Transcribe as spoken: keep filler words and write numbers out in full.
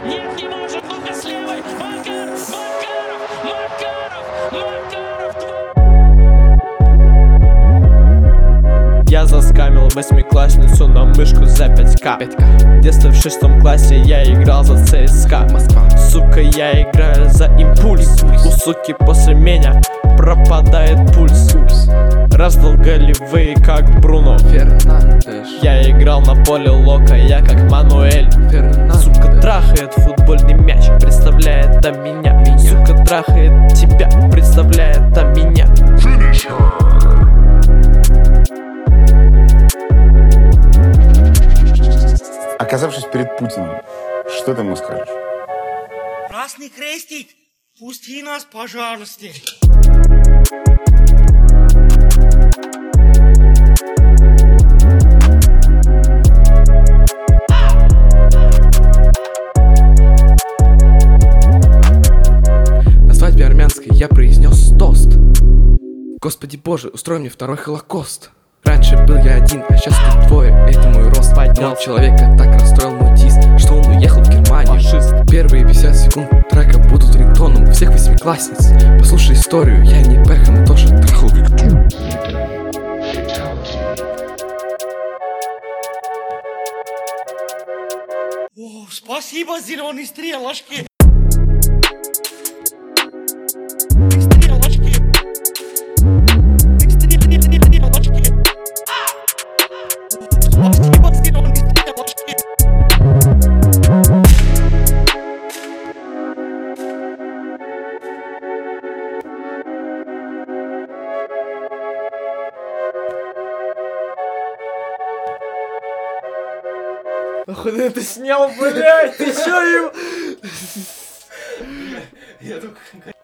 Нет, не может, ну-ка с левой. Макаров, Макаров, Макаров, Макаров. Я заскамил восьмиклассницу на мышку за пять ка. В детстве в шестом классе я играл за ЦСКА Москва. Сука, я играю за импульс. У суки после меня пропадает пульс. Раздал голевые, как Бруно Фернандеш. Я играл на поле Лока, я как Мануэль Фернандеш. Сука трахает футбольный мяч, представляет а меня. Меня. Сука трахает тебя, представляет а меня. Оказавшись перед Путиным, что ты ему скажешь? Красный крестик, пусти нас, пожалуйста. На свадьбе армянской я произнес тост. Господи боже, устрой мне второй холокост. Раньше был я один, а сейчас тут двое. Это мой рост. Но человека так расстроил мой дис, что он уехал в Германию. Фашист. Первые пятьдесят секунд трека будут рингтоном у всех восьмиклассниц. Послушай историю, я не Бэкхэм, тоже трахал Викторию. О, спасибо, зеленые стрелочки. Стрелочки. Стрелочки. Спасибо, зеленые стрелочки. Нахуй ты это снял, блядь, ты чё им? Я только